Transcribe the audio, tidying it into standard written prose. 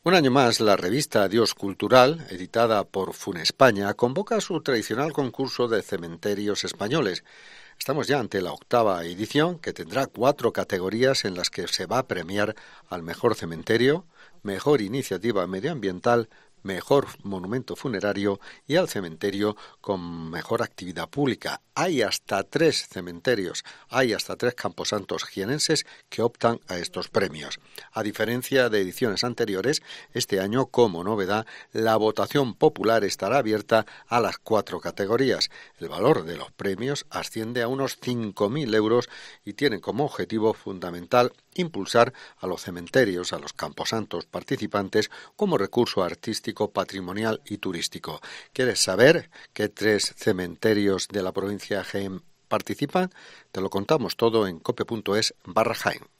Un año más, la revista Adiós Cultural, editada por Funespaña, convoca su tradicional concurso de cementerios españoles. Estamos ya ante la 8ª edición, que tendrá 4 categorías en las que se va a premiar al mejor cementerio, mejor iniciativa medioambiental, mejor monumento funerario y al cementerio con mejor actividad pública. Hay hasta 3 cementerios, hay hasta 3 camposantos jienenses que optan a estos premios. A diferencia de ediciones anteriores, este año, como novedad, la votación popular estará abierta a las 4 categorías. El valor de los premios asciende a unos 5.000 euros y tiene como objetivo fundamental impulsar a los cementerios, a los camposantos participantes como recurso artístico, patrimonial y turístico. ¿Quieres saber qué 3 cementerios de la provincia de Jaén participan? Te lo contamos todo en cope.es/Jaén.